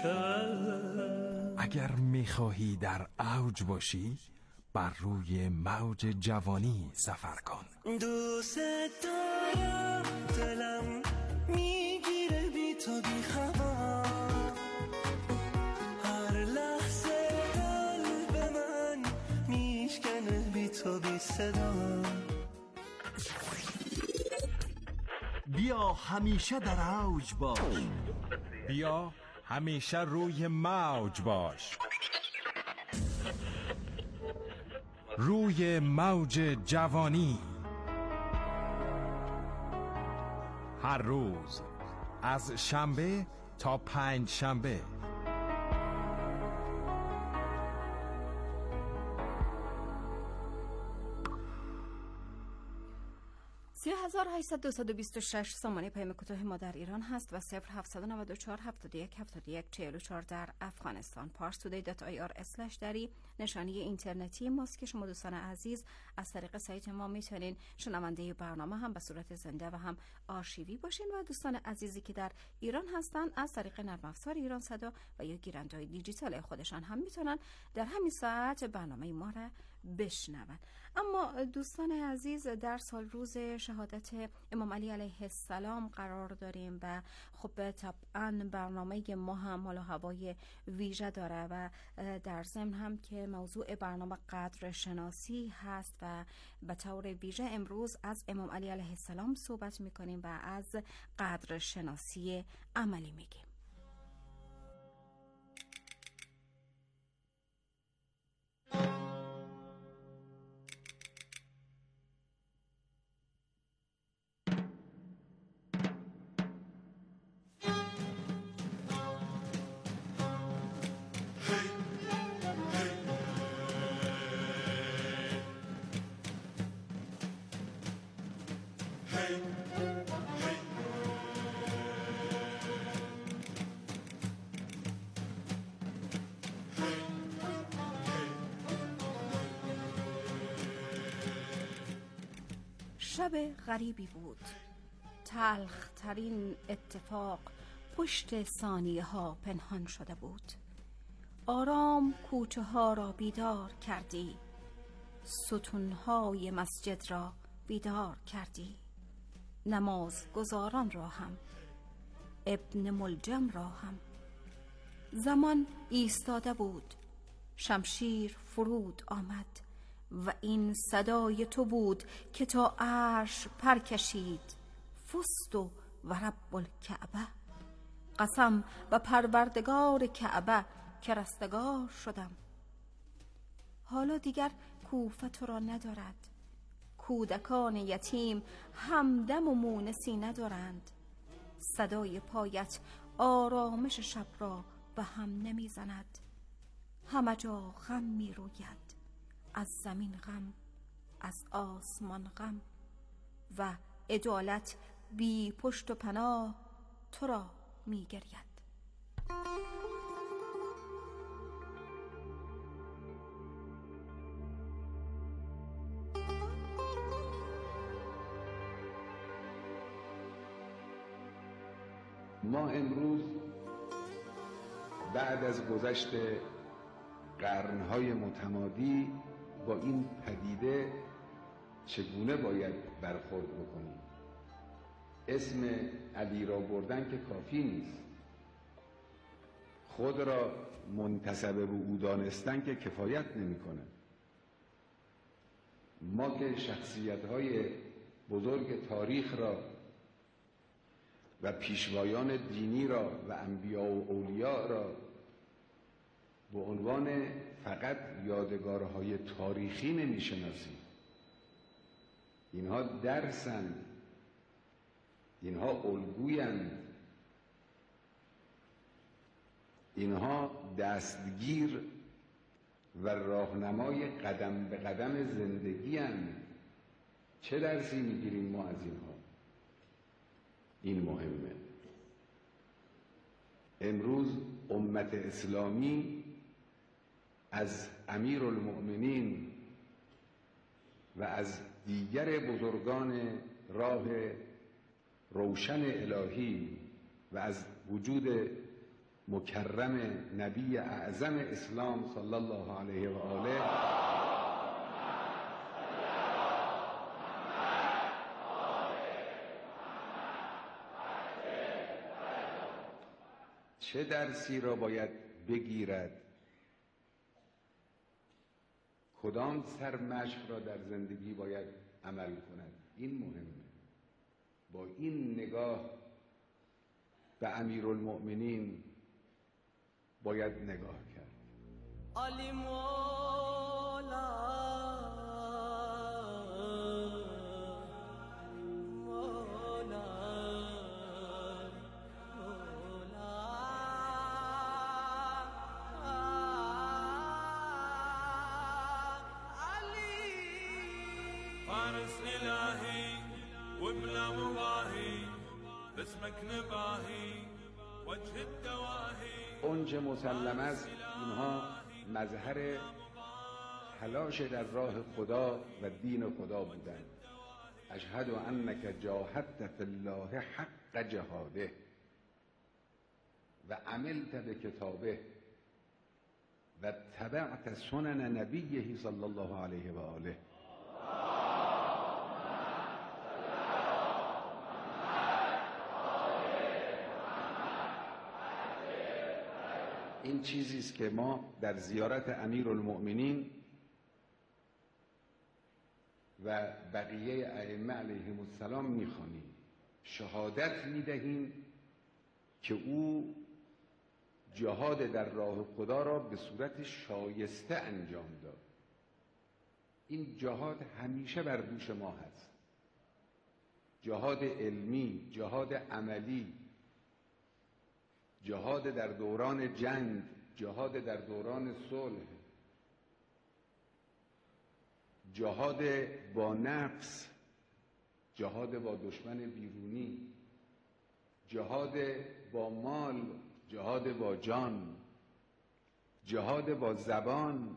شب. اگر میخواهی در اوج باشی بر روی موج جوانی سفر کن. دوست دارم دلم میگیره بی تو بی خبر، هر لحظه قلب من میشکنه بی تو بی صدا. بیا همیشه در اوج باش، بیا همیشه روی موج باش، روی موج جوانی. هر روز از شنبه تا پنج شنبه 3826 سامانه پیام کوتاه ما در ایران هست و 0794 71 71 44 در افغانستان. parstoday.ir/dari نشانی اینترنتی ماست که شما دوستان عزیز از طریق سایت ما میتونین شنونده برنامه هم به صورت زنده و هم آرشیوی باشین و دوستان عزیزی که در ایران هستن از طریق نرم افزار ایران صدا و یا گیرنده‌های دیجیتال خودشان هم میتونن در همین ساعت برنامه ما را بشنون. اما دوستان عزیز در سال روز شهادت امام علی علیه السلام قرار داریم و خب طبعا برنامه ما هم حال و هوای ویژه داره و در ضمن هم که موضوع برنامه قدر شناسی هست و به طور ویژه امروز از امام علی علیه السلام صحبت میکنیم و از قدر شناسی عملی میگیم. شب غریبی بود، تلخ ترین اتفاق پشت ثانیه ها پنهان شده بود. آرام کوچه ها را بیدار کردی، ستون های مسجد را بیدار کردی، نماز گزاران را هم، ابن ملجم را هم. زمان ایستاده بود، شمشیر فرود آمد و این صدای تو بود که تا عرش پر کشید. فست و رب الکعبه، قسم به پروردگار کعبه که رستگار شدم. حالا دیگر کوفه تو را ندارد، کودکان یتیم همدم و مونسی ندارند. صدای پایت آرامش شب را به هم نمی زند. همه جا غم می روید، از زمین غم، از آسمان غم و عدالت بی پشت و پناه تو را می گرید. ما امروز بعد از گذشت قرنهای متمادی با این پدیده چگونه باید برخورد بکنیم؟ اسم علی را بردن که کافی نیست، خود را منتسب به او دانستن که کفایت نمی‌کنه. ما که شخصیت‌های بزرگ تاریخ را و پیشوایان دینی را و انبیا و اولیاء را به عنوان فقط یادگارهای تاریخی نمی‌شناسیم. اینها درسند، اینها الگویند، اینها دستگیر و راهنمای قدم به قدم زندگی اند. چه درسی میگیریم ما از اینها؟ این مهمه. امروز امت اسلامی از امیرالمؤمنین و از دیگر بزرگان راه روشن الهی و از وجود مکرم نبی اعظم اسلام صلی الله علیه و آله چه درسی را باید بگیرد، کدام سرمشق را در زندگی باید عمل کند. این مهمه. با این نگاه به امیرالمؤمنین باید نگاه کرد. علی مولا فارس إلهي وبلا مضاهي باسمك نباهي وجه الدواهي. اونچه مسلم است اینها مظهر تلاش در راه خدا و دین خدا بودند. اشهد انک جاهدت فی الله حق جهاده و عملت بکتابه و تبعت سنن نبیه صلی الله علیه و آله. این چیزی است که ما در زیارت امیرالمؤمنین و بقیه ائمه علیهم السلام میخوانیم. شهادت میدهیم که او جهاد در راه خدا را به صورت شایسته انجام داد. این جهاد همیشه بر دوش ما هست. جهاد علمی، جهاد عملی، جهاد در دوران جنگ، جهاد در دوران صلح، جهاد با نفس، جهاد با دشمن بیرونی، جهاد با مال، جهاد با جان، جهاد با زبان،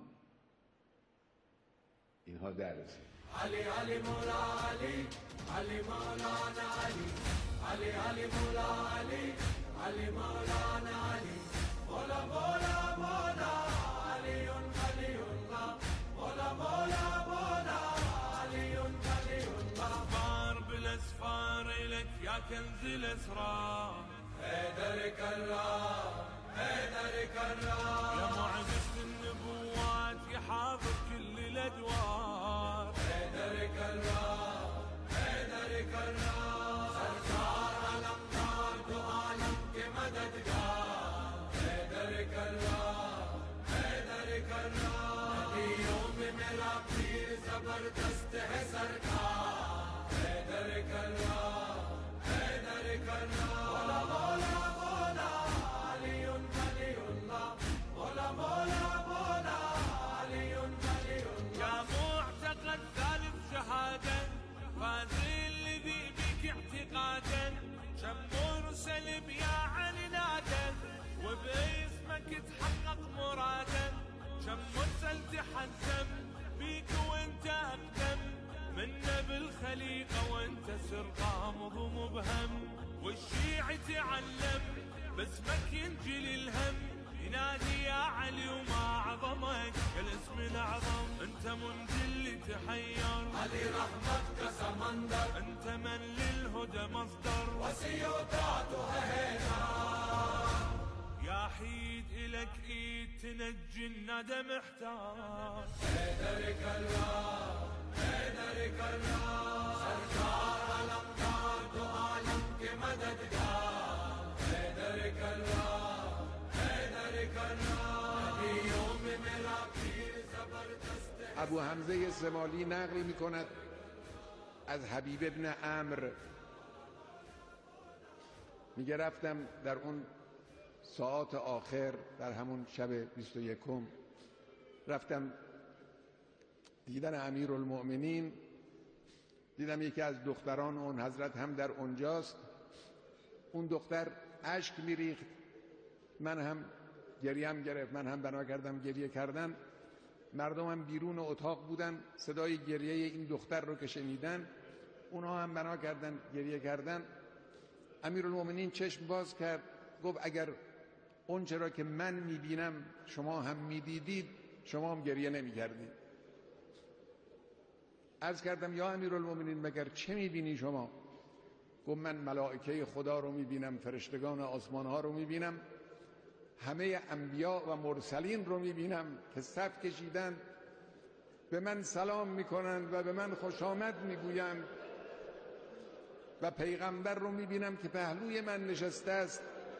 اینها درسه. علی علی مولا علی، علی مولانا علی، علی علی مولا علی، علی مولانا علی، مولا مولا مولا علی علی الله، مولا مولا مولا علی علی الله. أسفار بالأسفار إلك يا كنز الأسرار، حيدر كرار حيدر كرار، يا معجزة النبوات يا حافظ كل الأدوار. حيدر كرار حيدر كرار، سركار علمدار تو عالم کے مددگار. حيدر كرار حيدر كرار، نبی یوم میرا پیر زبردست ہے سرکار. حيدر كرار حيدر كرار، مولا مولا مولا علی علی الله، مولا مولا مولا علی علی الله. يا معتقد ثالث شهادة فاز الذي بك اعتقادا، كم مرسل بيا عنادا وباسمك تحقق مرادا، كم مرسل تحزم بيك وانت اقدم منا بالخليقة وانت سر غامض ومبهم، والشيع تعلم باسمك ينجلي الهم، ينادي يا علي وما عظمك الاسم الاعظم. انت منجي اللي تحير، علی رحمت کا سمندر، انت من للهدى مصدر، وسیع وطاعت وهيدر. يا حيد الك ايد تنجي الندى محتار. حيدر كرار حيدر كرار، سرکار علمدار تو عالم کے مددگار. حيدر كرار حيدر كرار، نبی یوم میرا پیر زبردست. ابو حمزه زمالی نقل می کند از حبیب ابن عمرو، میگه رفتم در اون ساعات آخر در همون شب 21 رفتم دیدن امیرالمؤمنین، دیدم یکی از دختران اون حضرت هم در اونجاست. اون دختر اشک میریخت، من هم گریم گرفت، من هم بنا کردم گریه کردن. مردم هم بیرون اتاق بودن، صدای گریه این دختر رو که شنیدن اونها هم بنا کردن گریه کردن. امیرالمؤمنین چشم باز کرد، گفت اگر اون چرا که من میبینم شما هم میدیدید، شما هم گریه نمیکردید. عرض کردم یا امیرالمومنین مگر چه میبینی شما؟ گفت من ملائکه خدا رو میبینم، فرشتگان آسمان ها رو میبینم، همه انبیا و مرسلین رو میبینم که صف کشیدن به من سلام میکنند و به من خوش آمد میگویند و پیغمبر رو میبینم که پهلوی من نشسته است،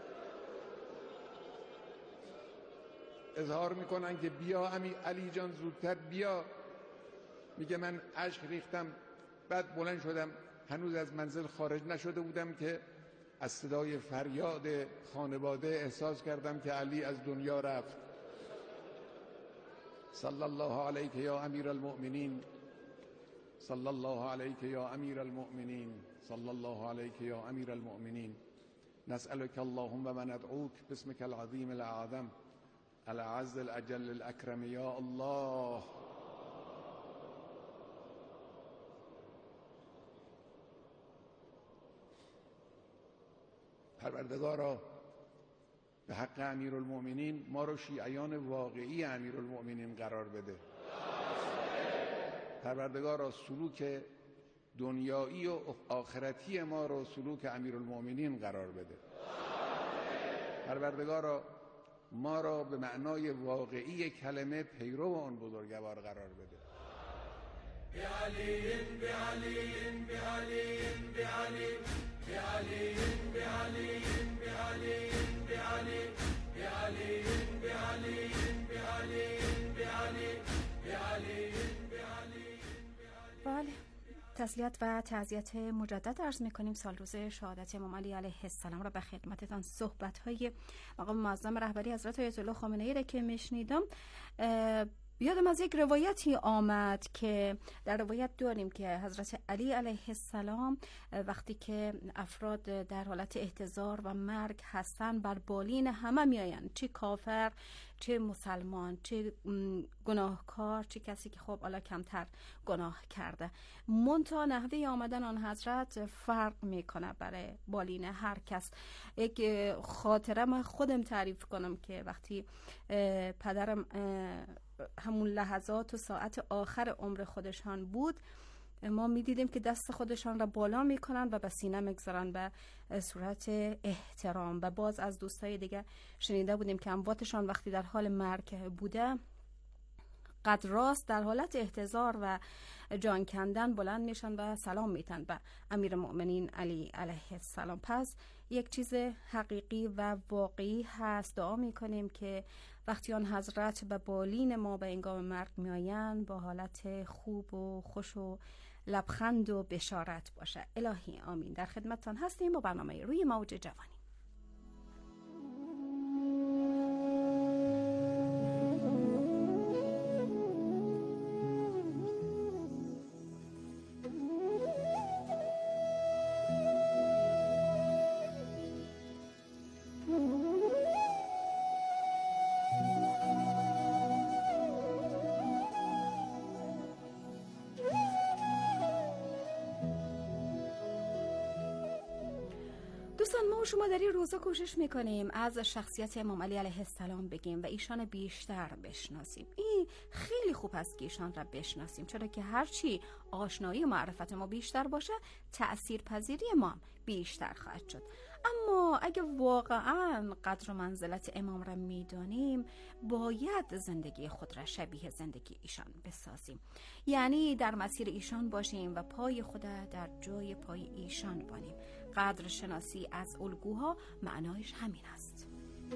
اظهار میکنن که بیا علی جان زودتر بیا. میگه من اشک ریختم، بعد بلند شدم، هنوز از منزل خارج نشده بودم که از صدای فریاد خانواده احساس کردم که علی از دنیا رفت. صلی الله علیک یا امیر المؤمنین، صلی الله علیک یا امیر المؤمنین، صلی الله علیک یا امیر المؤمنین، نسألك اللهم و ندعوك باسمك العظیم الاعظم الاعز الاجل الاکرم یا الله. پروردگارا به حق امیرالمؤمنین ما رو شیعیان واقعی امیرالمؤمنین قرار بده. پروردگارا سلوک دنیایی و آخرتی ما رو سلوک امیرالمؤمنین قرار بده. پروردگارا ما را به معنای واقعی کلمه پیرو آن بزرگوار قرار بده. بعلی بعلی بعلی بعلی بعلی بعلی بعلی بعلی بعلی بعلی بعلی بعلی بعلی. بله، تسلیت و تعزیت مجدد عرض می‌کنیم سال روز شهادت امام علی علیه السلام را به خدمتتان. صحبت‌های مقام معظم رهبری حضرت آیت الله خامنه‌ای را که میشنیدم، یادم از یک روایتی آمد که در روایت داریم که حضرت علی علیه السلام وقتی که افراد در حالت احتضار و مرگ هستن بر بالین همه میآیند، چه کافر، چه مسلمان، چه گناهکار، چه کسی که خب حالا کمتر گناه کرده. منتها نحوه آمدن آن حضرت فرق میکنه برای بالین هر کس. یک خاطره من خودم تعریف کنم که وقتی پدرم همون لحظات و ساعت آخر عمر خودشان بود، ما میدیدیم که دست خودشان را بالا میکنن و به سینه میگذارن به صورت احترام. و باز از دوستای دیگه شنیده بودیم که امواتشان وقتی در حال مرگ بوده قد راست در حالت احتضار و جان کندن بلند میشن و سلام میتن به امیر مؤمنین علی علیه السلام. پس یک چیز حقیقی و واقعی هست. دعا میکنیم که وقتی آن حضرت به بالین ما به هنگام مرگ میآیند با حالت خوب و خوش و لبخند و بشارت باشه. الهی آمین. در خدمتتان هستیم با برنامه روی موج جوانی. دوستان، ما شما در این روزا کوشش میکنیم از شخصیت امام علی علیه السلام بگیم و ایشان بیشتر بشناسیم. این خیلی خوب است که ایشان را بشناسیم، چرا که هرچی آشنایی و معرفت ما بیشتر باشه تأثیر پذیری ما هم بیشتر خواهد شد. اما اگه واقعا قدر و منزلت امام را میدانیم، باید زندگی خود را شبیه زندگی ایشان بسازیم، یعنی در مسیر ایشان باشیم و پای خود در جای پای ایشان بانیم. قدر شناسی از الگوها معنایش همین است.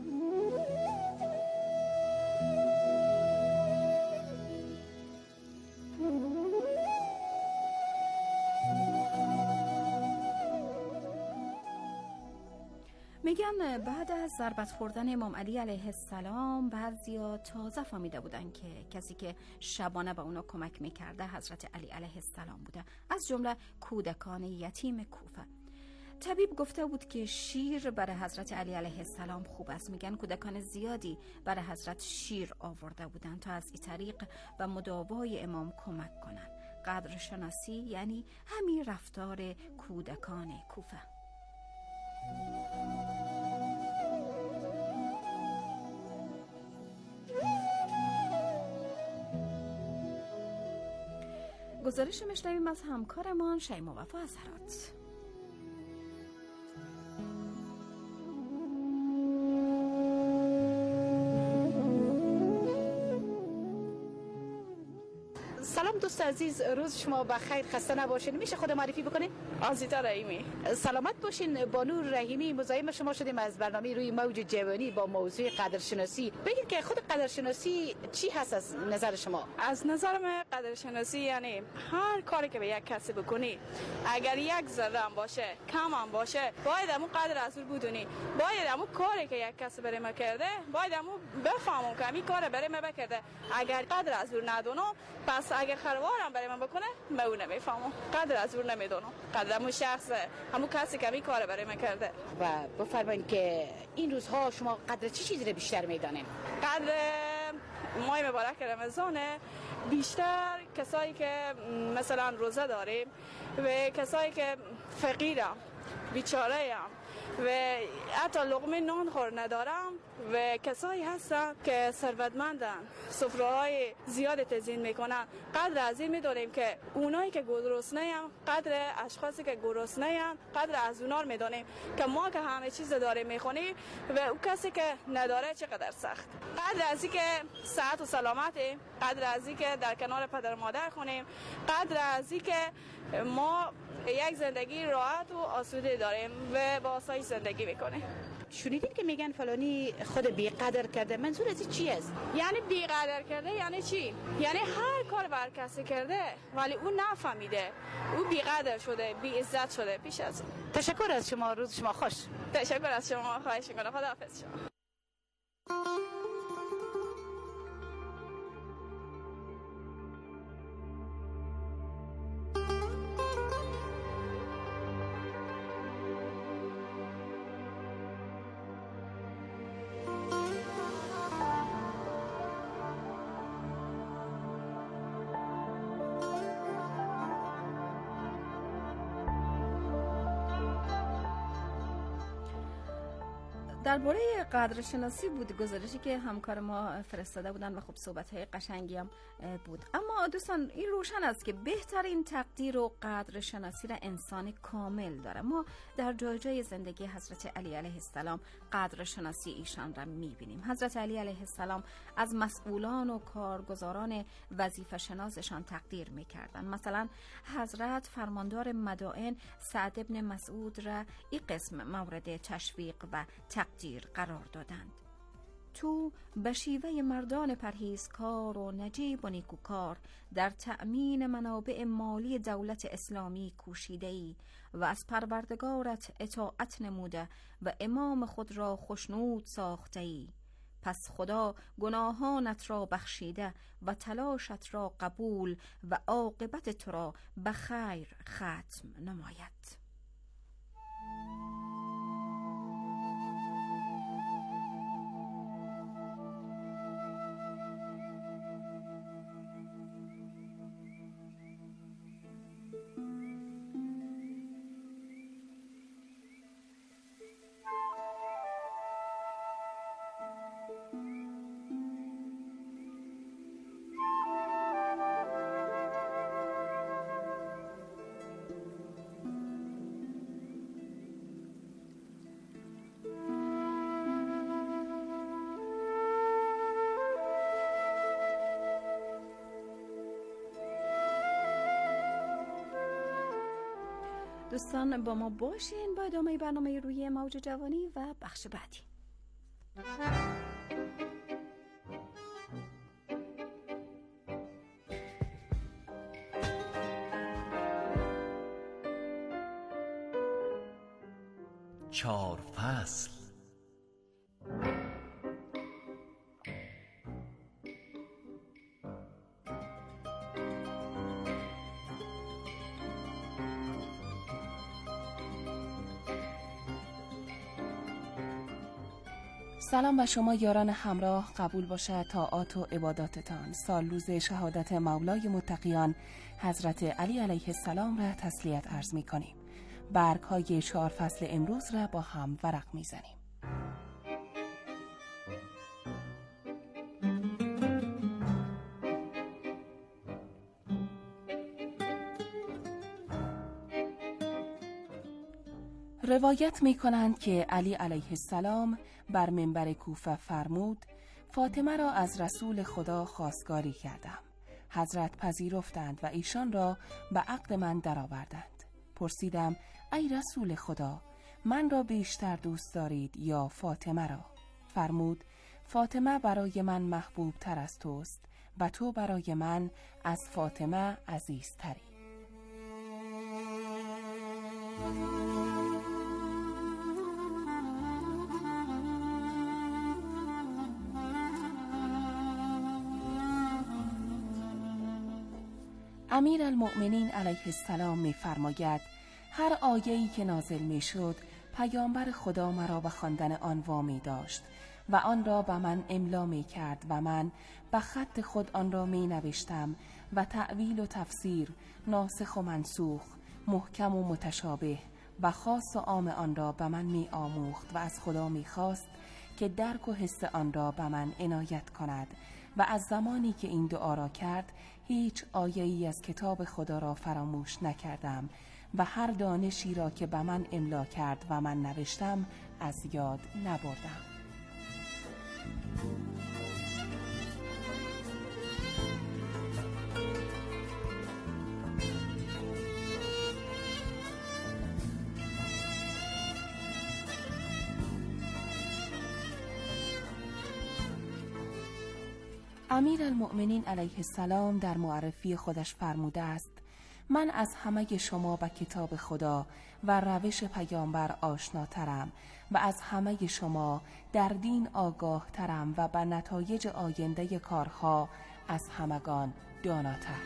میگن بعد از ضربت خوردن امام علی علیه السلام بعضیا تازه فهمیده بودن که کسی که شبانه به اونا کمک میکرده حضرت علی علیه السلام بوده، از جمله کودکان یتیم کوفه. طبیب گفته بود که شیر برای حضرت علی علیه السلام خوب است. میگن کودکان زیادی برای حضرت شیر آورده بودن تا از این طریق و مداوای امام کمک کنن. قدر شناسی یعنی همین رفتار کودکان کوفه. گزارش میشنویم از همکارمان شیما وفا از هرات. سلام دوست عزیز، روز شما بخیر، خسته نباشین. میشه خود معرفی بکنین؟ آزیتا رحیمی. سلامت باشین. بانو رحیمی، مزاحم شما شدیم از برنامه روی موج جوانی با موضوع قدرشناسی. بگید که خود قدرشناسی چی هست از نظر شما؟ از نظر من قدرشناسی یعنی هر کاری که به یک کسی بکنی، اگر یک ذره هم باشه، کم هم باشه، باید همون قدر از اون بدونی. باید همون کاری که یک کسی برای ما کرده، باید همون بفهمم که همین کار برای ما بکرده. اگر قدر از اون ندونم، پس اگر خروارم برای من بکنه، من اون نمیفهمم. قدر از اون نمیدونم. قدر همون شخص، همون کسی که همین کار برای من کرده. و بفرمایید که این روزها شما قدر چی چیزی رو بیشتر میدانین؟ قدر ماه مبارک رمضان بیشتر کسایی که مثلا روزه داریم و کسایی که فقیرم، بیچاره هم و حتی لقمه نان خور ندارم و کسایی هستن که ثروتمندن، سفره‌های زیاد تزیین میکنن. قدر از این میدونیم که اونایی که گرسنه هم، قدر اشخاصی که گرسنه هم، قدر از اونا رو میدونیم که ما که همه چیز داریم میخونیم و اون کسی که نداره چقدر سخت. قدر از این که صحت و سلامتی، قدر از این که در کنار پدر و مادر خونیم، قدر از این که ما یک زندگی راحت و آسوده داریم و با آسایش زندگی میکنیم. شنیدین که میگن فلانی خود بی‌قدر کرده، منظور از این چی است؟ یعنی بی‌قدر کرده یعنی چی؟ یعنی هر کار بر کسی کرده ولی اون نفهمیده، اون بی‌قدر شده، بی‌عزت شده پیش از اون. تشکر از شما، روز شما خوش. تشکر از شما، خواهش میکنم. خداحافظ شما. درباره قدرشناسی بود گزارشی که همکار ما فرستاده بودن و خب صحبت‌های قشنگی هم بود. اما دوستان این روشن است که بهترین تقدیر و قدرشناسی را انسان کامل داره. ما در جای جای زندگی حضرت علی علیه السلام قدرشناسی ایشان را می‌بینیم. حضرت علی علیه السلام از مسئولان و کارگزاران وظیفه شناسشان تقدیر می‌کردند. مثلا حضرت فرماندار مدائن سعد ابن مسعود را این قسم مورد تشویق و تقدیر قرار دادند: تو به شیوه مردان پرهیزکار و نجیب و نیکوکار در تأمین منابع مالی دولت اسلامی کوشیده‌ای و از پروردگارت اطاعت نموده و امام خود را خشنود ساخته‌ای. پس خدا گناهانت را بخشیده و تلاشت را قبول و عاقبت تو را به خیر ختم نماید. دوستان با ما باشین با ادامه برنامه روی موج جوانی و بخش بعدی. چهار فصل. سلام به شما یاران همراه، قبول باشد طاعات و عباداتتان. سال روز شهادت مولای متقیان حضرت علی علیه السلام را تسلیت عرض می کنیم. برگ های 4 فصل امروز را با هم ورق می زنیم. روایت می کنند که علی علیه السلام بر منبر کوفه فرمود فاطمه را از رسول خدا خواستگاری کردم. حضرت پذیرفتند و ایشان را به عقد من درآوردند. پرسیدم ای رسول خدا، من را بیشتر دوست دارید یا فاطمه را؟ فرمود فاطمه برای من محبوب تر از توست و تو برای من از فاطمه عزیزتری. امیر المؤمنین علیه السلام می فرماید هر آیه‌ای که نازل می شد پیامبر خدا مرا به خواندن آن وامی داشت و آن را به من املا می کرد و من به خط خود آن را می نوشتم و تأویل و تفسیر، ناسخ و منسوخ، محکم و متشابه و خاص و عام آن را به من می آموخت و از خدا می خواست که درک و حس آن را به من عنایت کند و از زمانی که این دعا را کرد هیچ آیه‌ای از کتاب خدا را فراموش نکردم و هر دانشی را که به من املا کرد و من نوشتم از یاد نبردم. امیر المؤمنین علیه السلام در معرفی خودش فرموده است من از همه شما به کتاب خدا و روش پیامبر آشناترم و از همه شما در دین آگاه ترم و به نتایج آینده کارها از همگان داناتر.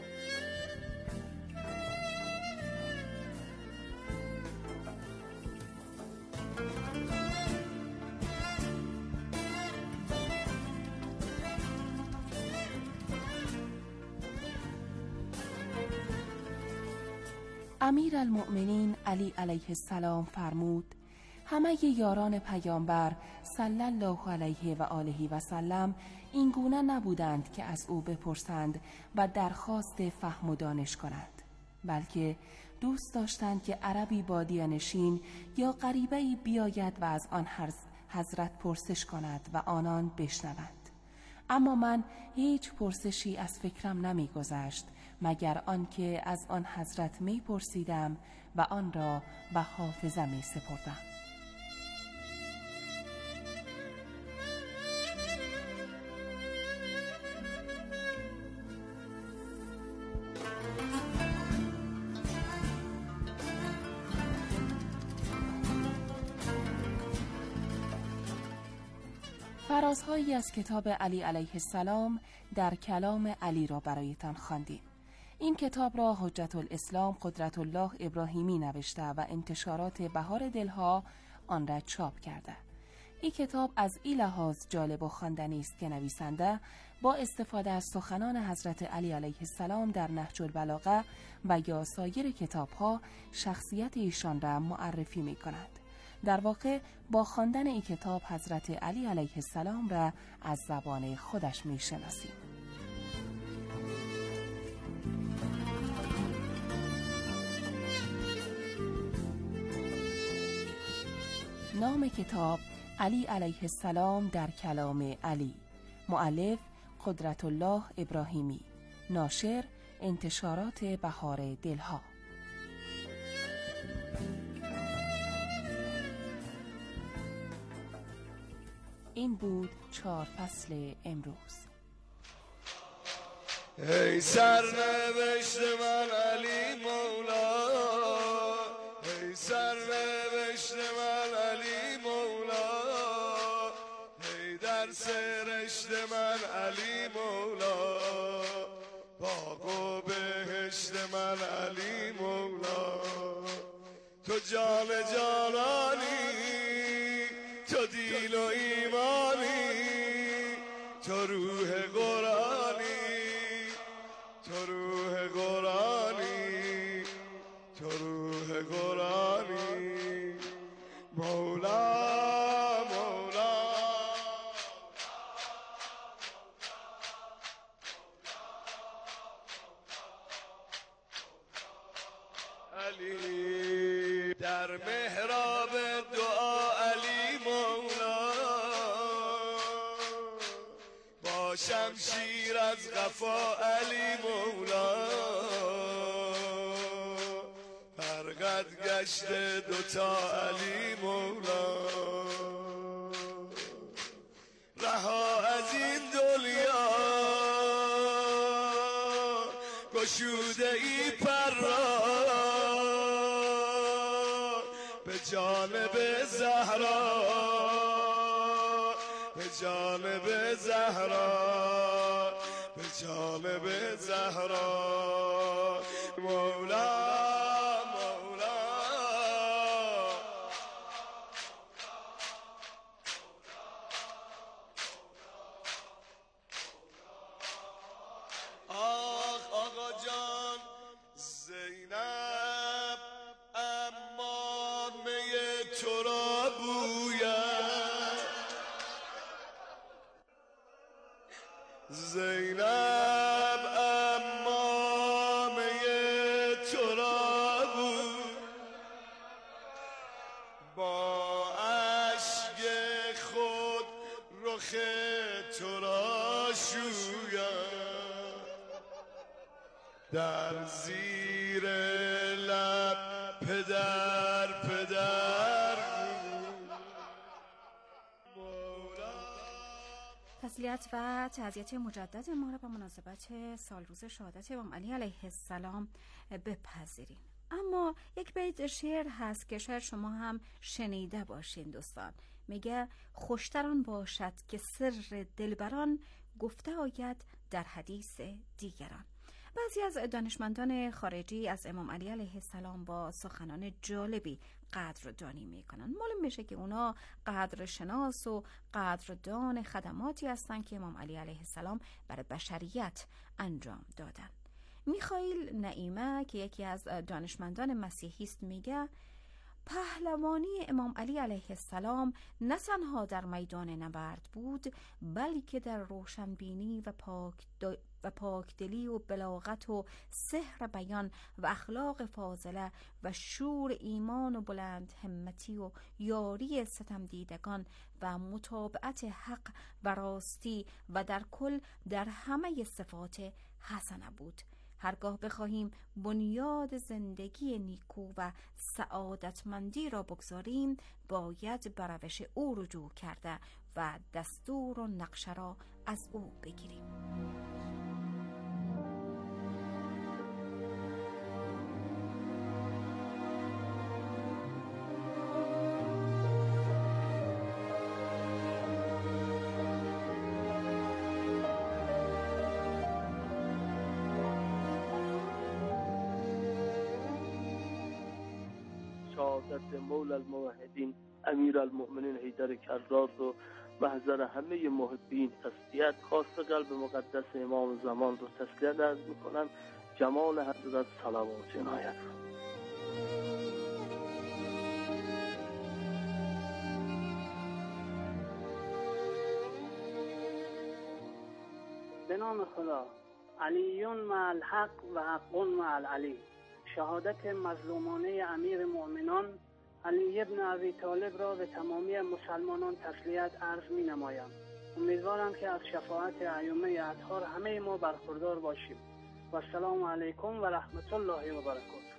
امیر المؤمنین علی علیه السلام فرمود همه یاران پیامبر صلی الله علیه و آله و سلم این گونه نبودند که از او بپرسند و درخواست فهم و دانش کنند، بلکه دوست داشتند که عربی بادیه نشین یا غریبه‌ای بیاید و از آن حضرت پرسش کند و آنان بشنوند. اما من هیچ پرسشی از فکرم نمی‌گذشت مگر آنکه از آن حضرت می‌پرسیدم و آن را به حافظه می‌سپردم. فرازهایی از کتاب علی علیه السلام در کلام علی را برایتان خواندیم. این کتاب را حجت الاسلام قدرت الله ابراهیمی نوشته و انتشارات بهار دلها آن را چاپ کرده. این کتاب از این لحاظ جالب و خواندنی است که نویسنده با استفاده از سخنان حضرت علی علیه السلام در نهج البلاغه و یا سایر کتابها شخصیت ایشان را معرفی می کند. در واقع با خواندن این کتاب حضرت علی علیه السلام را از زبان خودش می شناسیم. نام کتاب علی علیه السلام در کلام علی، مؤلف قدرت الله ابراهیمی، ناشر انتشارات بهار دلها. این بود 4 فصل امروز. ای سرنوشت من علی مولا، ای سرنوشت من علی مولا، ای در سرشت من علی مولا، باغ و بهشت من علی مولا، تو جان جانانی، تو دیل و ایمانی، تو روح قرآنی، تو روح قرآنی، تو روح قرآنی، مولا مولا علی در محراب شمشیر از قفا علی مولا فرقد گشته دوتا علی مولا رها از این دنیا گشوده ای پر را به جانب زهرا به جانب زهرا به جانب زهرا مولا زینب امامه تو را بود با اشک خود رخ تو را شوید در زیر لب پدر تسلیت و تعزیت مجدد ما را به مناسبت سالروز شهادت امام علی علیه السلام بپذیریم. اما یک بیت شعر هست که شاید شما هم شنیده باشین دوستان. میگه خوشتر آن باشد که سر دلبران گفته آید در حدیث دیگران. بعضی از دانشمندان خارجی از امام علی علیه السلام با سخنان جالبی قدردانی میکنن. معلوم میشه که اونا قدرشناس و قدردان خدماتی هستن که امام علی علیه السلام برای بشریت انجام دادن. میخائیل نعیمه که یکی از دانشمندان مسیحی است میگه پهلوانی امام علی علیه السلام نه تنها در میدان نبرد بود بلکه در روشنبینی و پاکدلی و بلاغت و سحر بیان و اخلاق فاضله و شور ایمان و بلند همتی و یاری ستم دیدگان و متابعت حق و راستی و در کل در همه صفات حسنه بود. هرگاه بخواهیم بنیاد زندگی نیکو و سعادتمندی را بگذاریم باید به روش او رجوع کرده و دستور و نقشه را از او بگیریم. شهادت مولا الموحدین امیر المؤمنین حیدر کرار و محضر همه محبین تسلیت خاص قلب مقدس امام زمان رو تسلیت عرض میکنم. جمال حضرت صلوات عنایت. به نام خدا. علیون مع الحق و حق مع العلی. شهادت مظلومانه امیر مؤمنان علی ابن ابی طالب را به تمامی مسلمانان تسلیت عرض می نمایم. امیدوارم که از شفاعت ائمه اطهار همه ما برخوردار باشیم. و السلام علیکم و رحمت الله و برکاته.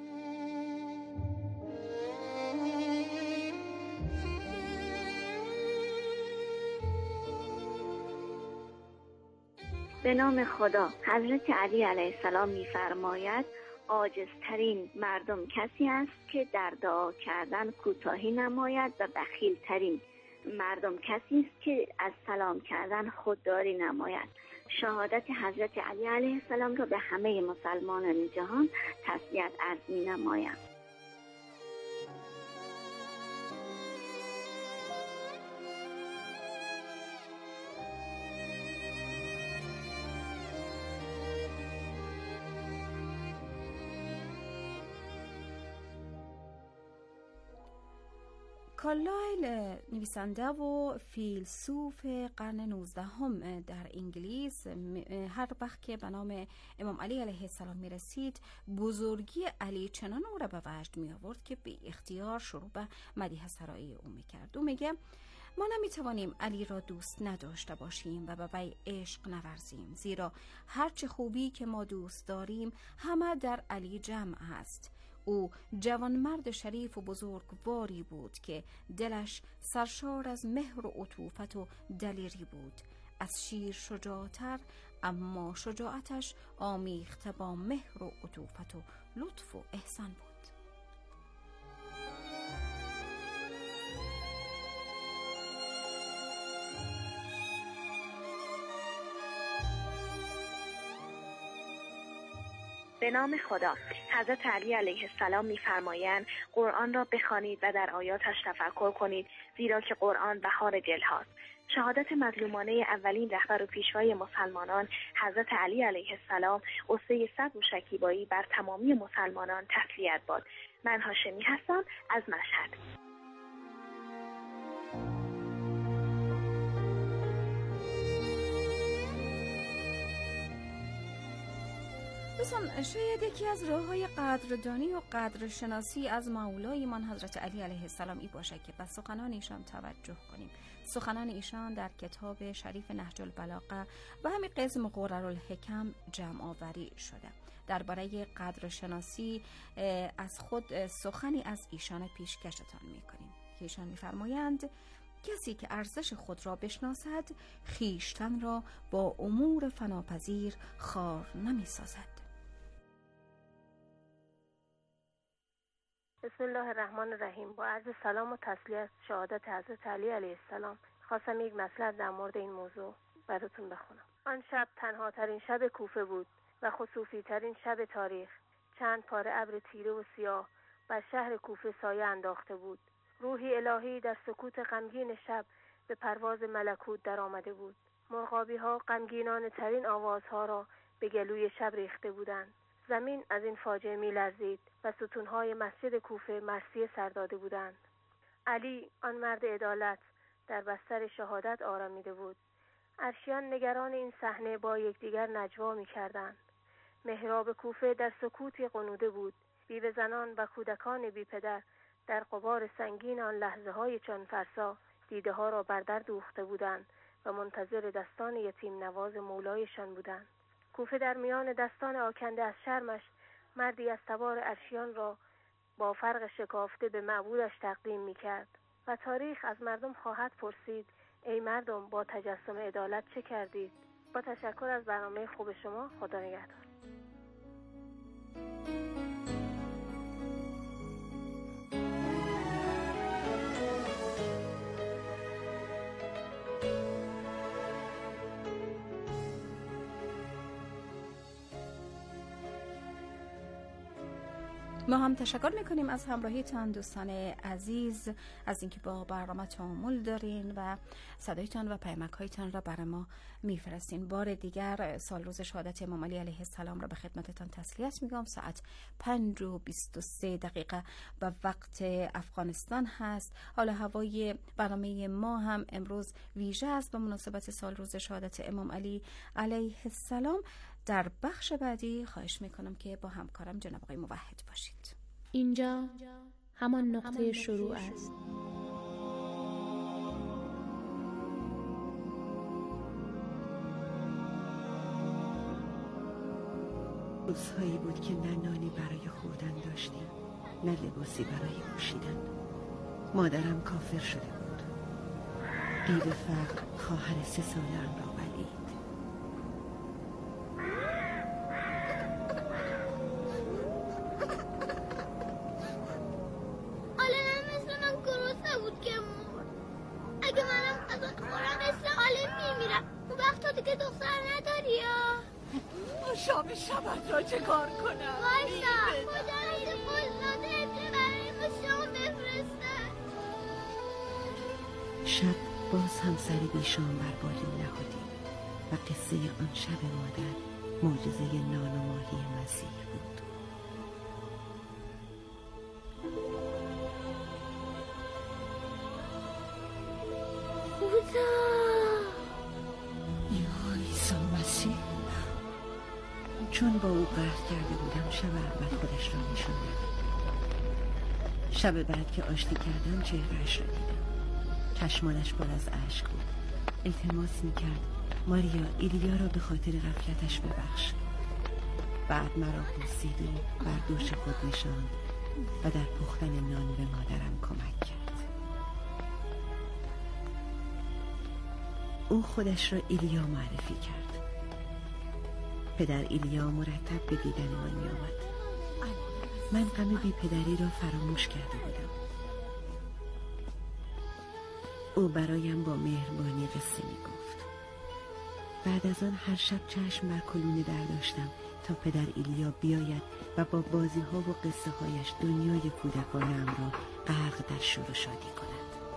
به نام خدا. حضرت علی علیه السلام می‌فرماید عاجزترین مردم کسی است که در دعا کردن کوتاهی نماید و بخیلترین مردم کسی است که از سلام کردن خودداری نماید. شهادت حضرت علی علیه السلام را به همه مسلمانان جهان تسلیت عرض می‌نمایم. کارلایل نویسنده و فیلسوف قرن 19 در انگلیس هر وقت که به نام امام علی علیه السلام می رسید بزرگی علی چنان او را به وجد می آورد که به اختیار شروع به مدیح سرایی او می کرد. او میگه ما نمیتوانیم علی را دوست نداشته باشیم و به وی عشق نورزیم، زیرا هرچه خوبی که ما دوست داریم همه در علی جمع است. او جوانمرد شریف و بزرگواری بود که دلش سرشار از مهر و عطوفت و دلیری بود. از شیر شجاعتر، اما شجاعتش آمیخته با مهر و عطوفت و لطف و احسان بود. به نام خدا. حضرت علی علیه السلام می‌فرمایند قرآن را بخوانید و در آیاتش تفکر کنید، زیرا که قرآن بهار دل هاست. شهادت مظلومانه اولین رهبر و پیشوای مسلمانان حضرت علی علیه السلام غصه صبر و شکیبایی بر تمامی مسلمانان تسلیت باد. من هاشمی هستم از مشهد. دوستان، شاید یکی از راه‌های قدردانی و قدرشناسی از مولایمان حضرت علی علیه السلام ای باشه که به سخنان ایشان توجه کنیم. سخنان ایشان در کتاب شریف نهج البلاغه و همین قسم قررالحکم جمع آوری شده. درباره قدرشناسی از خود سخنی از ایشان پیشکشتان می‌کنیم که ایشان می‌فرمایند کسی که ارزش خود را بشناسد خیشتن را با امور فناپذیر خوار نمی‌سازد. بسم الله الرحمن الرحیم. با عرض سلام و تسلیت شهادت حضرت علی علیه السلام خواستم یک مطلب در مورد این موضوع براتون بخونم. آن شب تنها ترین شب کوفه بود و خصوصی ترین شب تاریخ. چند پاره ابر تیره و سیاه بر شهر کوفه سایه انداخته بود. روحی الهی در سکوت غمگین شب به پرواز ملکوت در آمده بود. مرغابی ها غمگینانه ترین آوازها را به گلوی شب ریخته بودند. زمین از این فاجعه می لرزید و ستونهای مسجد کوفه مرثیه سر داده بودند. علی آن مرد عدالت در بستر شهادت آرامیده بود. عرشیان نگران این صحنه با یکدیگر نجوا می کردند. محراب کوفه در سکوتی غنوده بود. بیوه زنان و کودکان بی پدر در غبار سنگین آن لحظه های چون فرسا دیده ها را بر در دوخته بودند و منتظر دستان یتیم نواز مولایشان بودند. کوفه در میان دستان آکنده از شرمش مردی از سوار عرشیان را با فرق شکافته به معبودش تقدیم می کرد و تاریخ از مردم خواهد پرسید ای مردم با تجسم عدالت چه کردید؟ با تشکر از برنامه خوب شما. خدا نگهدار. ما هم تشکر میکنیم از همراهیتان دوستان عزیز، از اینکه با برنامه تعامل دارین و صدایتان و پیامک‌هایتان را برای ما میفرستین. بار دیگر سال روز شهادت امام علی علیه السلام را به خدمتتان تسلیت میگم. ساعت 5:23 به وقت افغانستان هست. حالا هوای برنامه ما هم امروز ویژه است به مناسبت سال روز شهادت امام علی علیه السلام. در بخش بعدی خواهش میکنم که با همکارم جناب آقای موحد باشید. اینجا همان نقطه شروع است. روزهایی بود که نه نانی برای خوردن داشتیم، نه لباسی برای پوشیدن. مادرم کافر شده بود. دیو فقر خواهر 3 ساله‌ام را بلید. شام شبت را چه کار کنم؟ وایسا خدا عید قلزاده ابن برای ما شام بفرسته. شب باز هم سر بیشام بر بالین نهادیم و قصه آن شب مادر معجزه نان و ماهی مسیح بود. خدا یا عیسی مسیح. چون با او قهر کرده بودم شب اول خودش را نشان داد. شب بعد که آشتی کردم چهرهش را دیدم. چشمانش پر از اشک بود. التماس میکرد ماریا ایلیا را به خاطر غفلتش ببخش. بعد مرا بوسید و بر دوش خود نشاند و در پختن نان به مادرم کمک کرد. او خودش را ایلیا معرفی کرد. پدر ایلیا مرتب به دیدن من می آمد. من غم بی پدری را فراموش کرده بودم. او برایم با مهربانی قصه می گفت. بعد از آن هر شب چشم بر کلونه برداشتم تا پدر ایلیا بیاید و با بازی ها و قصه هایش دنیای کودکانم را غرق در شور و شادی کند.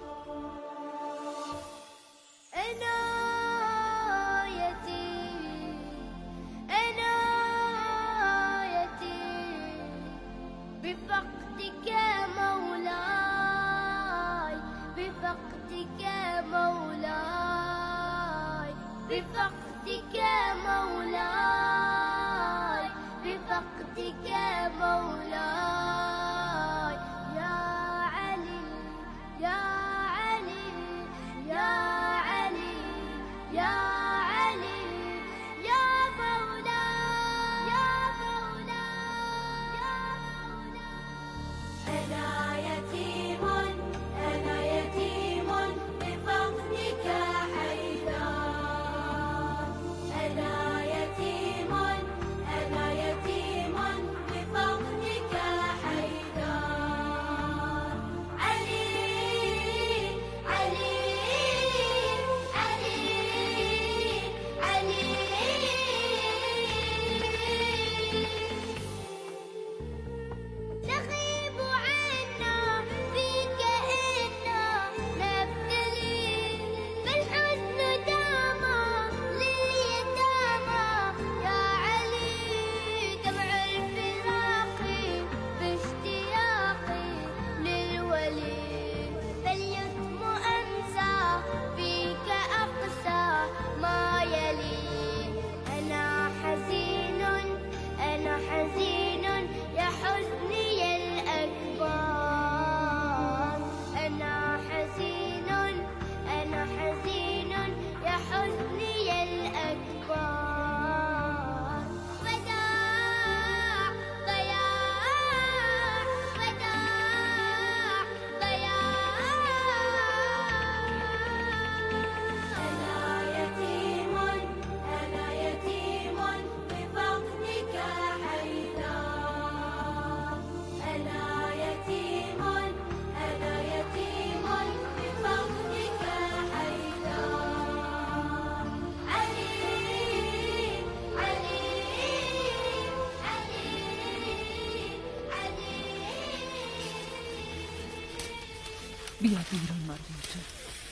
بیا بیرون ماریا جان.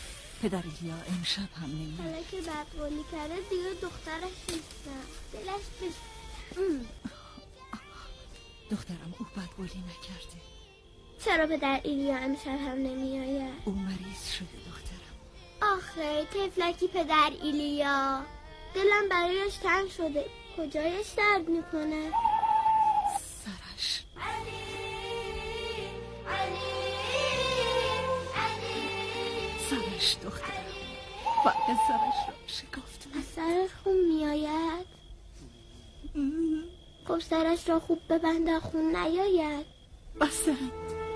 پدر ایلیا امشب هم نمیاد. حالا که بدقولی کرده دیگه دخترش نیستم. دلش دخترم او بدقولی نکرده. چرا پدر ایلیا امشب هم نمیآید؟ او مریض شده دخترم. آخه طفلکی پدر ایلیا، دلم برایش تنگ شده. کجایش درد میکنه؟ سرش. سرش دخترم. فرق سرش را شکافت. از سرش خون میآید؟ خب سرش را خوب ببند خون نیاید. بسند.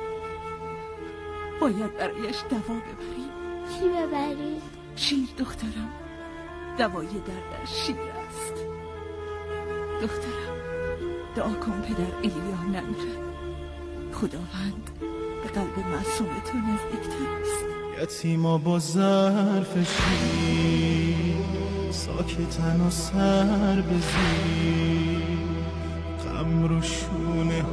باید برایش دوا ببریم. چی ببرید؟ شیر دخترم. دوای دردش شیر است. دخترم دعا کن پدر ایلیا نمیره. خداوند به قلب معصوم تو نزدیکتر است. یتیما با ظرف شیر ساکتن و سر بزیر، غم رو شونه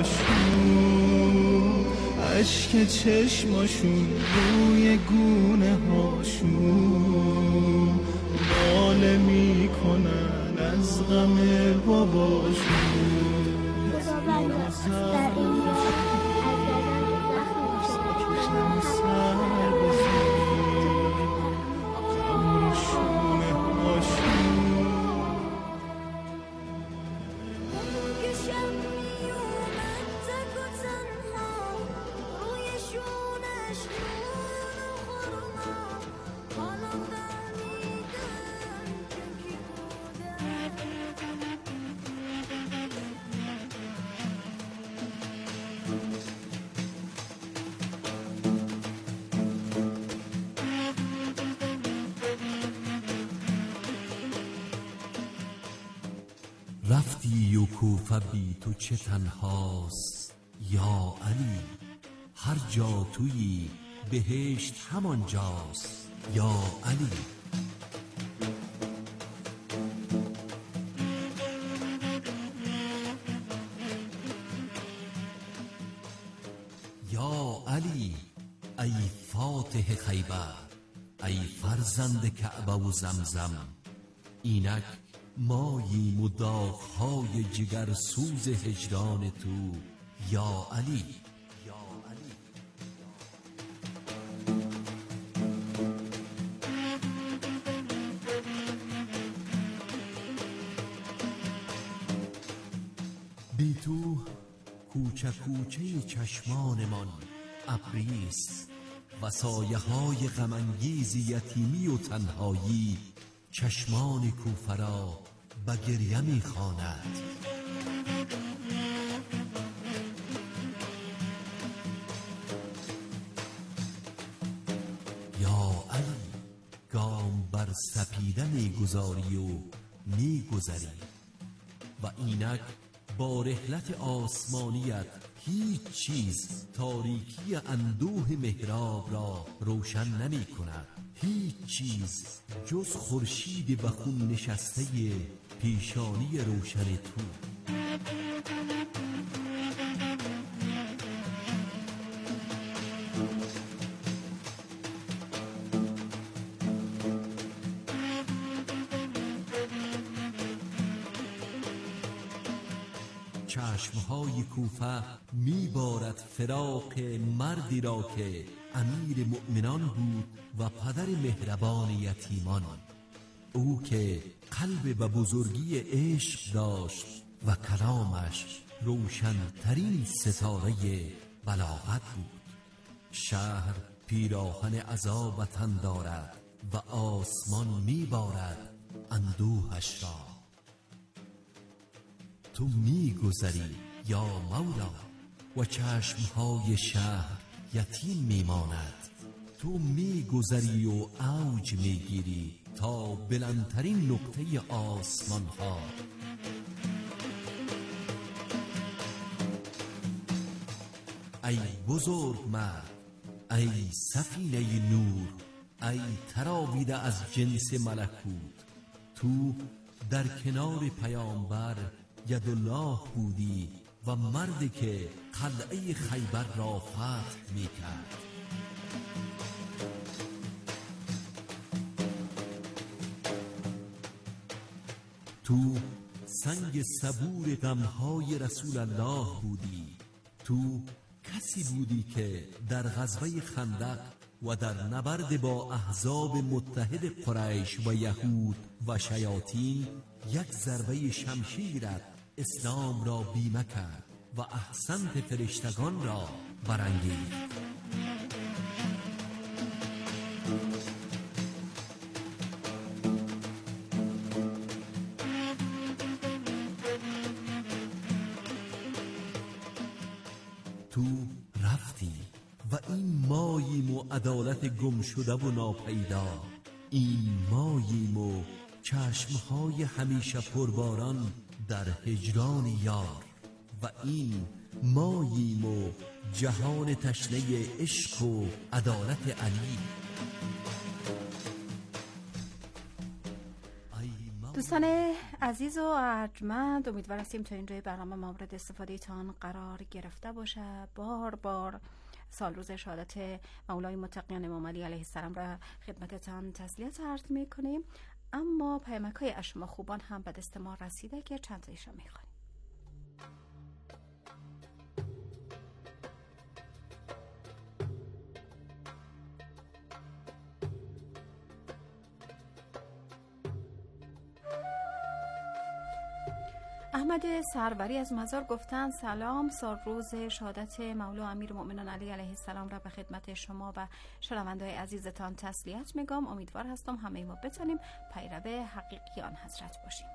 هاشون، عشق چشماشون روی گونه هاشون، ناله میکنن از غم باباشون. در این رفتی و کوفه بی تو چه تنهاست یا علی، هر جا تویی بهشت همان جاست یا علی. یا علی ای فاتح خیبر، ای فرزند کعبه و زمزم، اینک ماییم و داغ‌های جگر سوز هجران تو یا علی. بی تو کوچه کوچه چشمانمان ابریست و سایه های غم‌انگیز یتیمی و تنهایی چشمان کوفه را به گریه می‌خواند. یا علی گام بر سپیده می‌گذاری و می‌گذری و اینک با رحلت آسمانیت هیچ چیز تاریکی اندوه محراب را روشن نمی کند، هیچ چیز جز خورشید به خون نشسته پیشانی روشن تو. چشمهای کوفه میبارد فراق مردی را که امیر مؤمنان بود و پدر مهربان یتیمان، او که قلب به بزرگی عشق داشت و کلامش روشنترین ستاره بلاغت بود. شهر پیراهن عذاب به تن دارد و آسمان میبارد اندوهش را. تو میگذری یا مولا و چشمهای شهر یتیم میماند، تو میگذری و اوج میگیری تا بلندترین نقطه آسمان ها. ای بزرگ مرد، ای سفینه نور، ای تراویده از جنس ملکوت، تو در کنار پیامبر یدالله بودی و مردی که قلعه خیبر را فتح میکرد. تو سنگ صبور غمهای رسول الله بودی، تو کسی بودی که در غزوه خندق و در نبرد با احزاب متحد قریش و یهود و شیاطین یک ضربه شمشیرت اسلام را بیمه کرد و احسنت فرشتگان را برانگیخت. تو رفتی و این ماییم و عدالت گم شده و ناپیدا، این ماییم و چشمهای همیشه پرباران در هجران یار، و این ماییم و جهان تشنه عشق و عدالت علی. دوستان عزیز و ارجمند، امیدوار هستیم تا اینجای برنامه مورد استفاده تان قرار گرفته باشه. بار بار سال روز شهادت مولای متقیان امام علی علیه السلام را خدمتتان تسلیت عرض میکنیم، اما پیامک‌های از شما خوبان هم به دست ما رسیده که چند تایشو میخوانیم. احمد سروری از مزار گفتن سلام، سال روز شهادت مولا امیر مؤمنان علی علیه السلام را به خدمت شما و شنونده‌های عزیزتان تسلیت میگم. امیدوار هستم همه ما بتونیم پیرو حقیقی آن حضرت باشیم.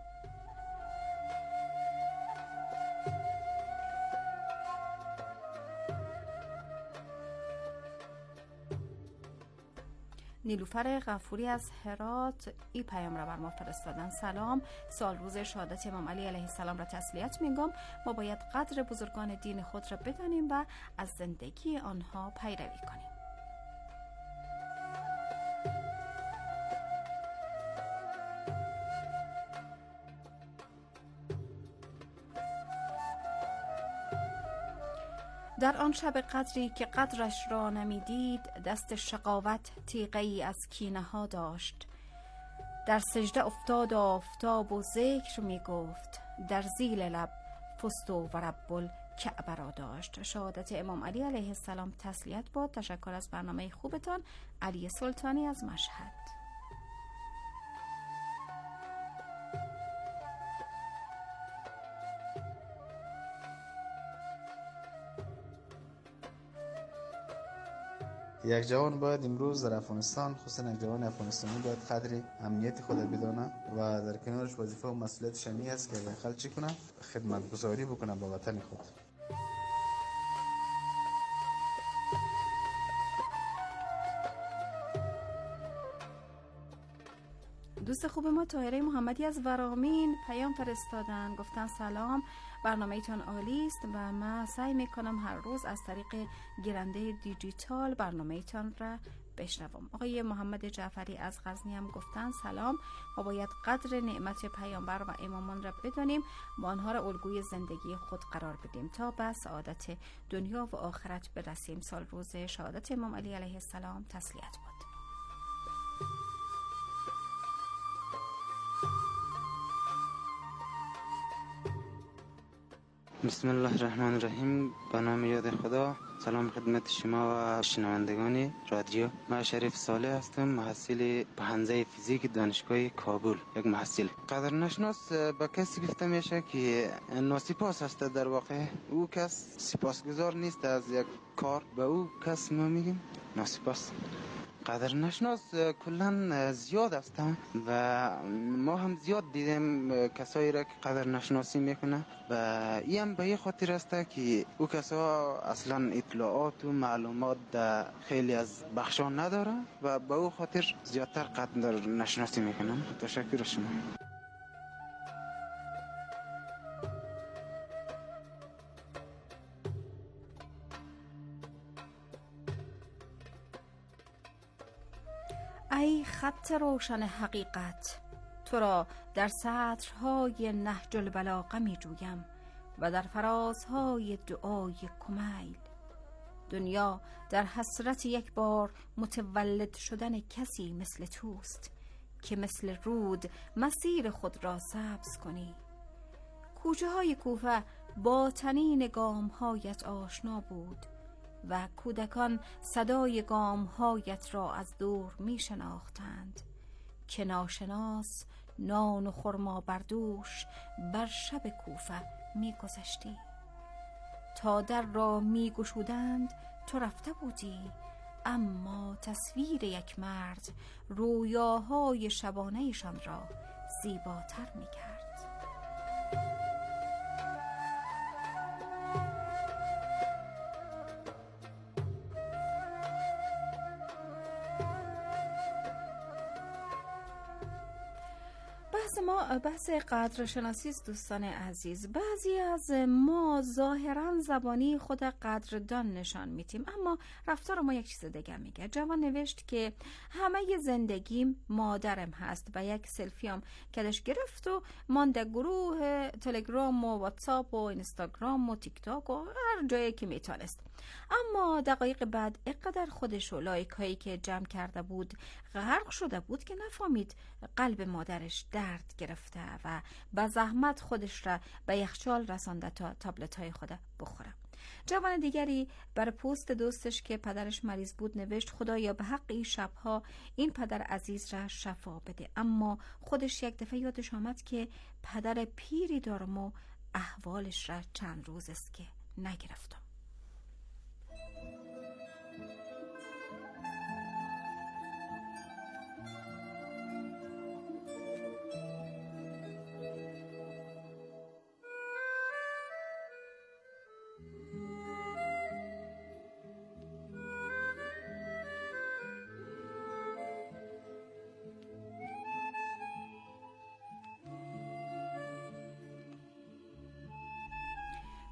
نیلوفر غفوری از هرات این پیام را بر ما فرستادن. سلام، سال روز شهادت امام علی علیه السلام را تسلیت میگم. ما باید قدر بزرگان دین خود را بدانیم و از زندگی آنها پیروی کنیم. در آن شب قدری که قدرش را نمیدید، دست شقاوت تیغه ای از کینه ها داشت. در سجده افتاد آفتاب و ذکر می گفت، در زیل لب فست و رب الکعبه را داشت. شهادت امام علی علیه السلام تسلیت باد. تشکر از برنامه خوبتان. علی سلطانی از مشهد. یک جوان باید امروز در افغانستان، خصوصا یک جوان افغانستانی، باید قدر امنیت خود بدانه و در کنارش وظیفه و مسئولیت شمی است که بالاخره چی کنه؟ خدمتگزاری بکنه به وطن خود. دوست خوب ما طاهره محمدی از ورامین پیام فرستادن. گفتن سلام، برنامه ایتان عالی است و من سعی میکنم هر روز از طریق گیرنده دیجیتال برنامه ایتان را بشنوم. آقای محمد جعفری از غزنی هم گفتن سلام، ما باید قدر نعمت پیامبر و امامان را بدانیم و آنها را الگوی زندگی خود قرار بدیم تا به سعادت دنیا و آخرت برسیم. سال روز شهادت امام علی علیه السلام تسلیت باد. بسم الله الرحمن الرحیم. به نام یاد خدا. سلام خدمت شما و شنوندگان رادیو. من شریف صالح هستم، محصل پهنزه فیزیک دانشگاه کابل. یک محصل قدر نشناس به کسی گفته میشه که ناسپاس است. در واقع او کس سپاسگزار نیست از یک کار، به او کس ما میگیم ناسپاس. قدر نشناس کلن زیاد هستن و ما هم زیاد دیدیم کسایی را که قدر نشناسی میکنه و این هم به یه خاطر است که او کسا اصلا اطلاعات و معلومات در خیلی از بخشان نداره و به او خاطر زیادتر قدر نشناسی میکنن. تشکر شما. ای خط روشن حقیقت، تو را در سطرهای نهج البلاغه می جویم و در فرازهای دعای کمیل. دنیا در حسرت یک بار متولد شدن کسی مثل توست که مثل رود مسیر خود را سبز کنی. کوچه های کوفه با تنین گام‌هایت آشنا بود و کودکان صدای گام‌هایت را از دور می شناختند که ناشناس نان و خرما بردوش بر شب کوفه می گذشتی. تا در را می گشودند تو رفته بودی، اما تصویر یک مرد رویاهای شبانه‌شان را زیباتر می کرد. بحث قدرشناسی است دوستان عزیز. بعضی از ما ظاهرا زبانی خود قدردان نشان میدیم، اما رفتار ما یک چیز دیگه میگه. جوان نوشت که همه زندگیم مادرم هست و یک سلفی هم کدش گرفت و مانده گروه تلگرام و واتساپ و اینستاگرام و تیک تاک و هر جایی که میتونست. اما دقایق بعد اقدر خودش و لایک هایی که جمع کرده بود غرق شده بود که نفهمید قلب مادرش درد گرفته و با زحمت خودش را به یخچال رسانده تا تابلت های خود بخوره. جوان دیگری بر پست دوستش که پدرش مریض بود نوشت خدایا به حق این شبها این پدر عزیز را شفا بده. اما خودش یک دفعه یادش آمد که پدر پیری دارم و احوالش را چند روز است که نگرفتم.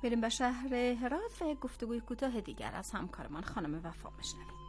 بریم به شهر هرات و گفتگوی کوتاه دیگر از همکارمان خانم وفا بشنویم.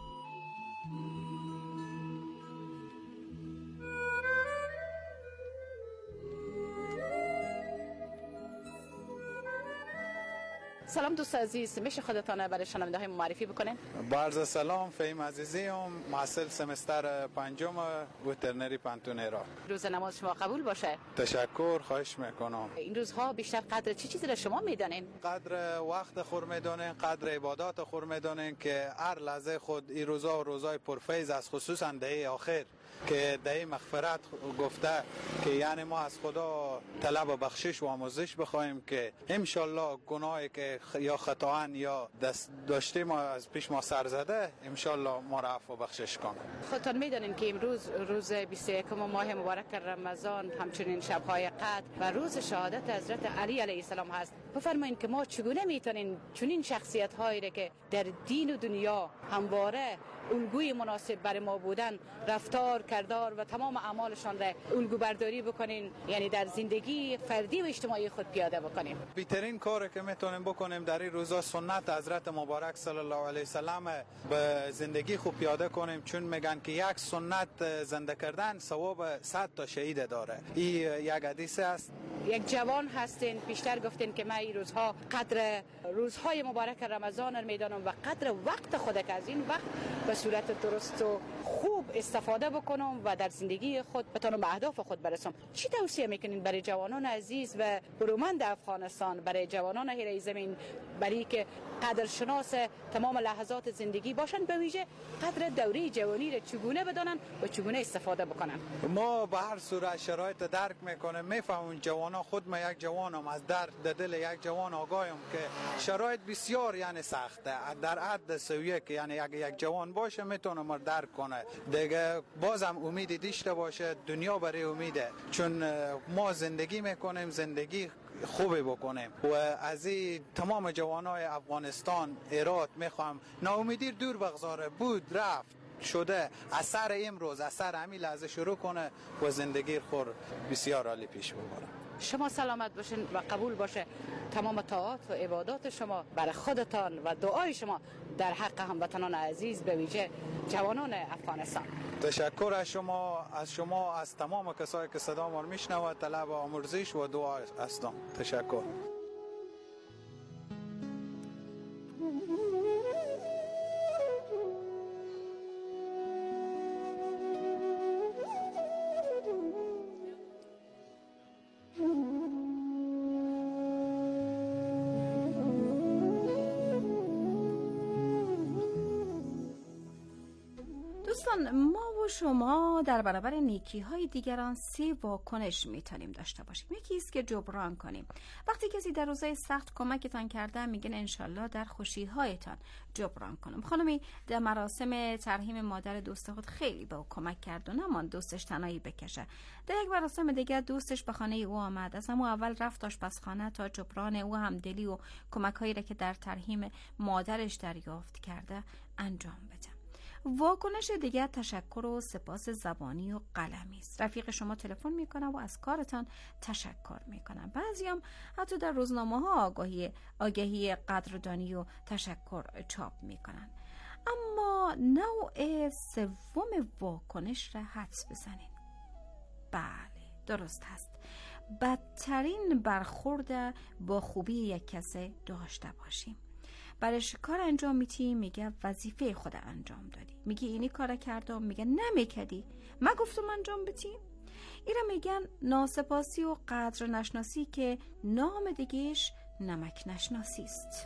سلام دوست عزیز، میشه خودتان برای شنونده های معرفی بکنین؟ با عرض سلام، فهیم عزیزی هم محصل سمستر پنجم وترنری پانتون هرات. روز نماز شما قبول باشه. تشکر، خواهش میکنم. این روزها بیشتر قدر چی چیزی را شما میدانین؟ قدر وقت خور میدانین، قدر عبادات خور میدانین که هر لحظه خود این روزا و روزای پرفیض است، خصوصا دهه آخر که دهه مغفرت گفته که یعنی ما از خدا طلب و بخشش و آموزش بخوایم که انشالله گناهی که یا خطاان یا دست داشته ما از پیش ما سر زده انشالله ما را عفو و بخشش کنه. خودتان میدانین که امروز روز 21 ماه مبارک رمضان، همچنین شب‌های قدر و روز شهادت حضرت علی علیه السلام هست. بفرمایید که ما چگونه میتونیم چنین شخصیت‌هایی را که در دین و دنیا همواره الگوی مناسب برای ما بودن، رفتار، کردار و تمام اعمالشان را الگو برداری بکنین، یعنی در زندگی فردی و اجتماعی خود پیاده بکنیم. بهترین کاری که میتونیم بکنیم در این روزا سنت حضرت مبارک صلی الله علیه وسلم به زندگی خوب پیاده کنیم، چون میگن که یک سنت زنده کردن ثواب 100 تا شهید داره. این یک حدیث است. یک جوان هستین، بیشتر گفتین که من این روزها قدر روزهای مبارک رمضان رو میدانم و قدر وقت خود که از این وقت به صورت درست و خوب استفاده بکنم و در زندگی خود بتونم به اهداف خود برسم. چی توصیه میکنین برای جوانان عزیز و برومند افغانستان، برای جوانان هیره زمین، برای که قدرشناس تمام لحظات زندگی باشن، به ویژه قدر دوره جوانی را چگونه بدانن و چگونه استفاده بکنن؟ ما به هر صورت شرایط درک میکنیم، میفهمیم جوانا، خود ما یک جوانم، از درد دل یک جوان آگاهیم که شرایط بسیار یعنی سخته. در حد سویه که یعنی یک جوان باشه میتونه ما درک کنه دیگه، بازم امیدی داشته باشه، دنیا برای امیده، چون ما زندگی میکنیم، زندگی خوبی بکنیم و از این تمام جوانای افغانستان هرات میخوام ناامیدی دور بگذاره، بود رفت شده، اثر امروز اثر همین لحظه شروع کنه و زندگی خور بسیار عالی پیش ببره. شما سلامت باشین و قبول باشه تمام طاعات و عبادات شما برای خودتان و دعای شما در حق هموطنان عزیز، به ویژه جوانان افغانستان. تشکر از شما از تمام کسایی که صدا ما رو میشنوند، طلب آمرزش و دعا هستم. تشکر. ما و شما در برابر نیکی های دیگران 3 واکنش میتونیم داشته باشیم. یکی است که جبران کنیم. وقتی کسی در روزهای سخت کمکتان کرده، میگن انشالله در خوشی هایتان جبران کنم. خانمی در مراسم ترحیم مادر دوست خود خیلی به او کمک کرد و نمان دوستش تنهایی بکشه. در یک مراسم دیگر دوستش به خانه او آمد، از همون اول رفت آشپزخانه تا جبران او همدلی و کمک هایی را که در ترحیم مادرش دریافت کرده انجام بده. واکنش دیگر تشکر و سپاس زبانی و قلمی است. رفیق شما تلفن میکنه و از کارتان تشکر میکنه. بعضیام حتی در روزنامه‌ها آگهی قدردانی و تشکر چاپ میکنن. اما نوع سوم واکنش را حدس بزنین. بله، درست هست. بدترین برخورد با خوبی یک کسی داشته باشیم. برایش کار انجام میدی، میگه وظیفه خود انجام دادی. میگه اینی کار کردم، میگه نمیکردی، من گفتم انجام بدی. اینا میگن ناسپاسی و قدر نشناسی که نام دیگهش نمک نشناسی است.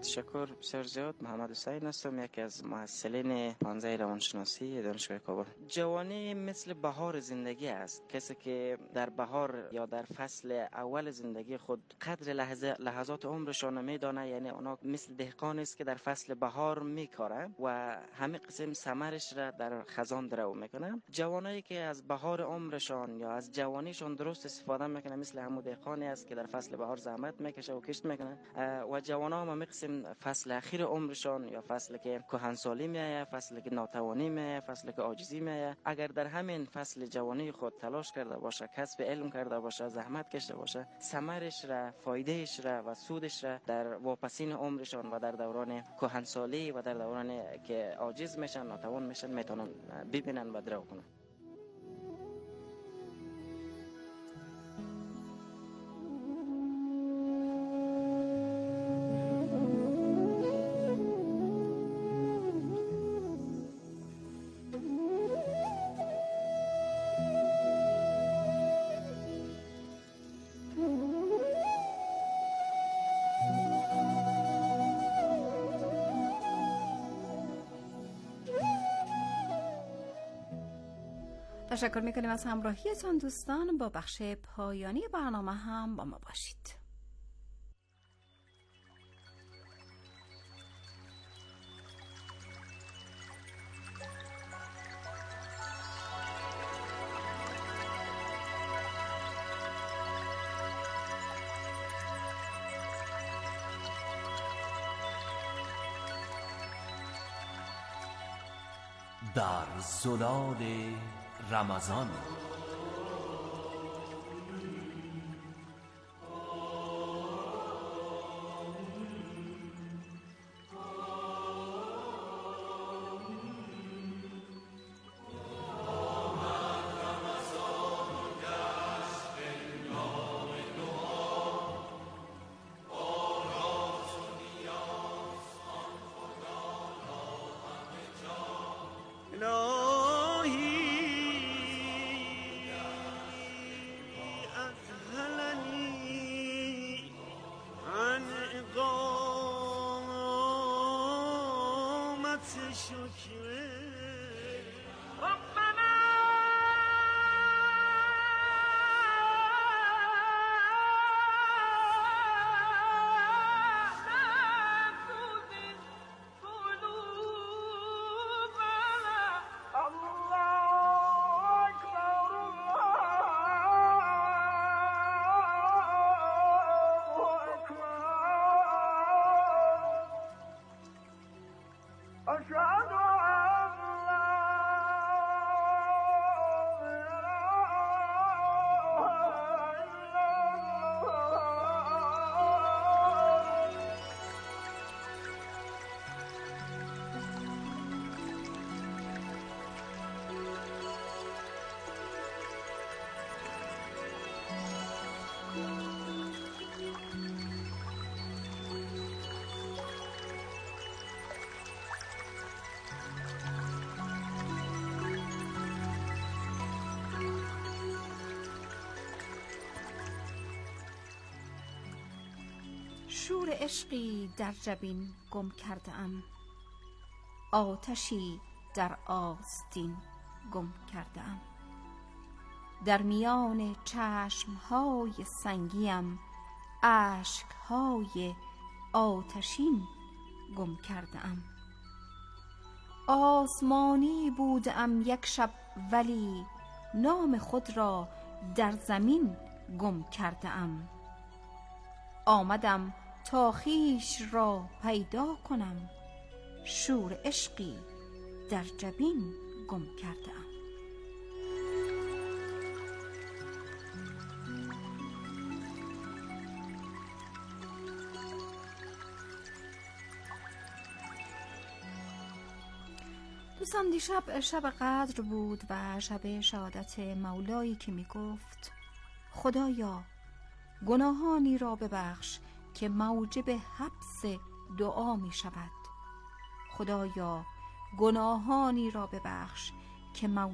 تشکر بسیار زیاد. محمد حسین هستم، یکی از مؤسسین پانزه روانشناسی دانشگاه کابل. جوانی مثل بهار زندگی است. کسی که در بهار یا در فصل اول زندگی خود قدر لحظات عمرشان میدانه، یعنی اونا مثل دهقان است که در فصل بهار میکاره و همه قسم ثمرش را در خزان درو میکنه. جوانایی که از بهار عمرشان یا از جوانیشان درست استفاده میکنه مثل همون دهقانی است که در فصل بهار زحمت میکشه و کشت میکنه. و جوانا هم قسم فصل اخیر عمرشان یا فصل که کهنسالی میایه، فصل که ناتوانی میایه، فصل که عاجزی میایه، اگر در همین فصل جوانی خود تلاش کرده باشه، کسب علم کرده باشه، زحمت کشیده باشه، ثمرش را، فایدهش را و سودش را در واپسین عمرشان و در دوران کهنسالی و در دوران که عاجز میشن، ناتوان میشن، میتونن ببینن و درو کنن. تشکر میکنیم از همراهیتان دوستان. با بخش پایانی برنامه هم با ما باشید. در زلال رمضان شور عشقی در جبین گم کرده ام، آتشی در آستین گم کرده ام. در میان چشمهای سنگیم اشکهای آتشین گم کرده ام. آسمانی بودم یک شب ولی نام خود را در زمین گم کرده ام. آمدم تا خویش را پیدا کنم، شور عشقی در جبین گم کرده ام. دوستان دیشب شب قدر بود و شب شهادت مولایی که می گفت خدایا گناهانی را ببخش که موجب حبس دعا می شود. خدایا گناهانی را ببخش که